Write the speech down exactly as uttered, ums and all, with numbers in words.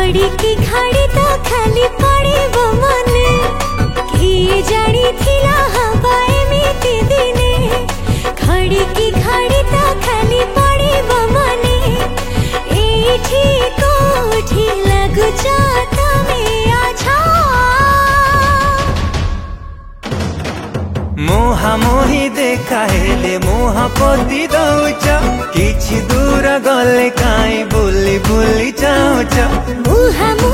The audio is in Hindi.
घड़ी की घड़ी तो खाली पड़े मने किए जानी थिला हवा एमिति दिने घड़ी की घड़ी तो खाली पड़े मने एठी कोठी लगुच तमे आछा मोहा मोही देखा हेले मोहा पति दौच किछि दूर गले काई बुली बुली जाउच मुहा